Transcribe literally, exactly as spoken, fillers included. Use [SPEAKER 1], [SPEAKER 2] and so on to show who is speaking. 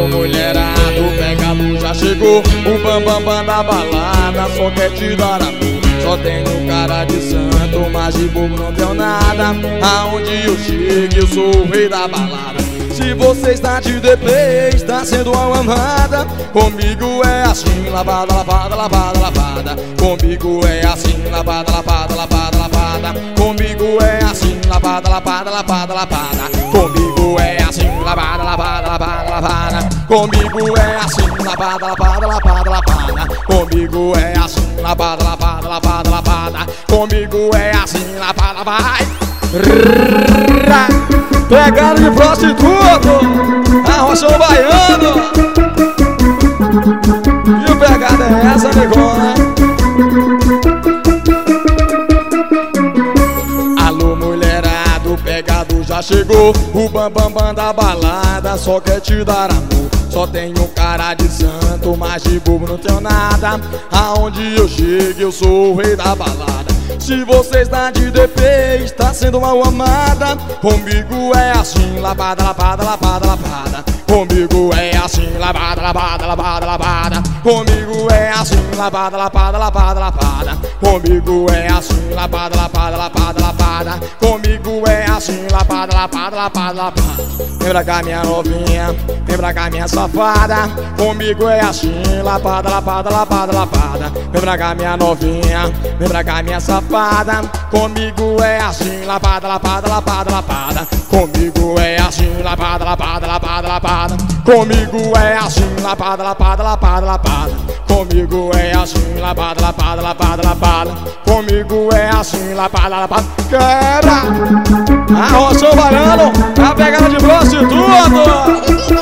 [SPEAKER 1] Alô mulherada, o pegado já chegou. O bambambam bam, bam da balada só quer te dar amor. Só tenho cara de santo, mas de bobo não tenho nada. Aonde eu chego eu sou o rei da balada. Se você está de D P, está sendo uma amada. Comigo é assim, lavada, lavada, lavada, lavada. Comigo é assim, lavada, lavada, lavada, lavada. Comigo é assim, lavada, lavada, lavada, lavada. Comigo é assim, lavada, lavada, lavada, lavada. Comigo é assim, lavada, lavada, lavada, lavada. Comigo é assim, lavada, lavada, lavada, lavada. Comigo é assim, lavada, vai. Pegado de prostituto, arrochou o baiano. E o pegado é essa, negona. Alô mulherada, o pegado já chegou. O bambambam bam, bam da balada só quer te dar amor. Só tenho cara de santo, mas de bobo não tenho nada. Aonde eu chego eu sou o rei da balada. Se você está de D P, está sendo mal amada. Comigo é assim, lavada, lavada, lavada, lavada. Comigo é assim, lavada, lavada, lavada, lavada. Comigo é assim, lavada, lavada, lavada, lavada. Comigo é assim, lavada, lavada, lavada, lavada. Comigo é assim, lavada, lavada, lavada, lavada. Vem pra cá minha novinha, vem pra cá minha safada. Comigo é assim, lavada, lavada, lavada, lavada. Vem pra cá minha novinha, vem pra cá minha safada. Comigo é assim, lavada, lavada, lavada, lavada. Comigo é assim, lavada, lavada, lavada, lavada. Comigo é assim, lavada, lavada, lavada, lavada. Comigo é assim, lavada, lavada, lavada, lavada. Comigo é assim, lavada, lavada. Quebra! Arrochou o baiano, tá pegando de prostituto.